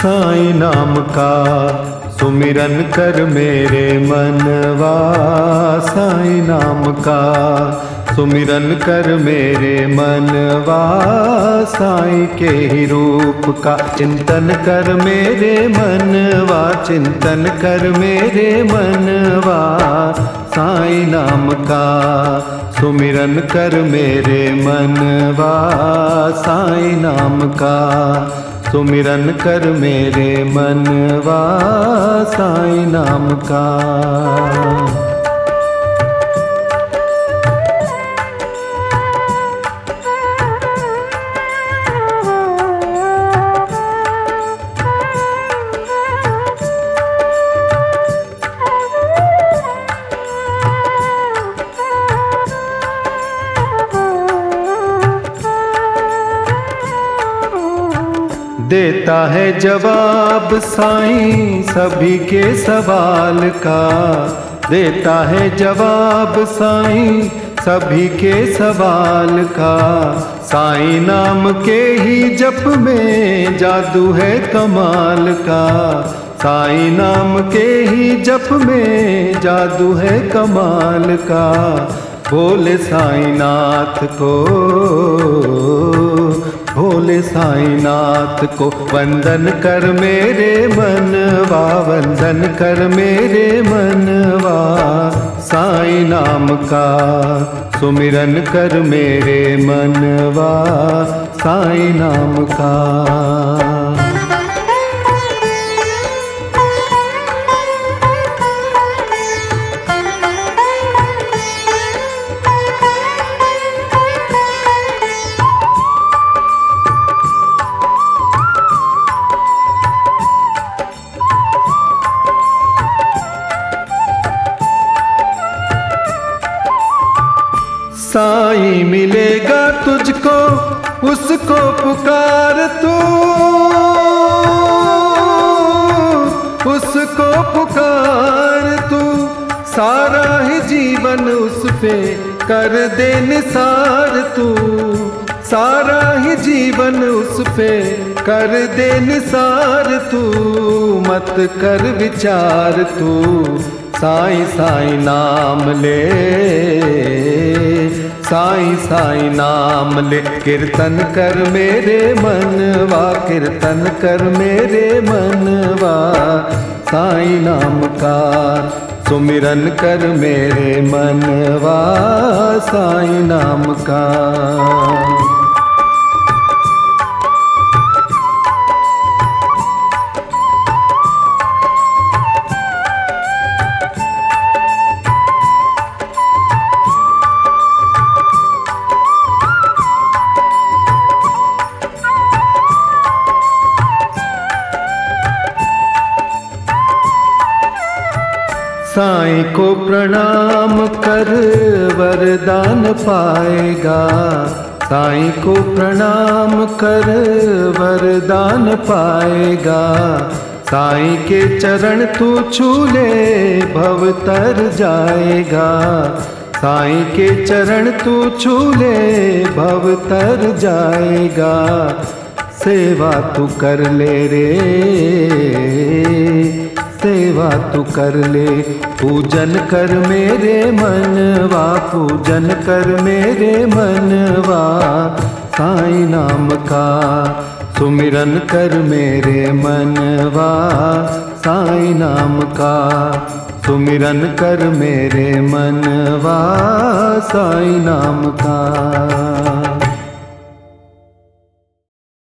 साईं नाम का सुमिरन कर मेरे मनवा, साईं नाम का सुमिरन कर मेरे मनवा, साईं के ही रूप का चिंतन कर मेरे मनवा, चिंतन कर मेरे मनवा, साईं नाम का सुमिरन कर मेरे मनवा, साईं नाम का सुमिरन कर मेरे मनवा, साईं नाम का। देता है जवाब साईं सभी के सवाल का, देता है जवाब साईं सभी के सवाल का, साईं नाम के ही जप में जादू है कमाल का, साईं नाम के ही जप में जादू है कमाल का, भोले साईं नाथ को, भोले साईं नाथ को वंदन कर मेरे मनवा, वंदन कर मेरे मनवा, साईं नाम का सुमिरन कर मेरे मनवा, साईं नाम का। साईं मिलेगा तुझको उसको पुकार तू, उसको पुकार तू, सारा ही जीवन उस पे कर दे निसार तू, सारा ही जीवन उस पे कर दे निसार तू, मत कर विचार तू, साईं साईं नाम ले, साईं साईं नाम ले, कीर्तन कर मेरे मनवा, कीर्तन कर मेरे मनवा, साईं नाम का सुमिरन कर मेरे मनवा, साईं नाम का। साईं को प्रणाम कर वरदान पाएगा, साईं को प्रणाम कर वरदान पाएगा, साईं के चरण तू छू ले भव तर जाएगा, साईं के चरण तू छू ले भव तर जाएगा, सेवा तू कर ले रे, सेवा तू कर ले, पूजन कर मेरे मनवा, पूजन कर मेरे मनवा, साईं नाम का सुमिरन कर मेरे मनवा, साईं नाम का सुमिरन कर मेरे मनवा, साईं नाम का।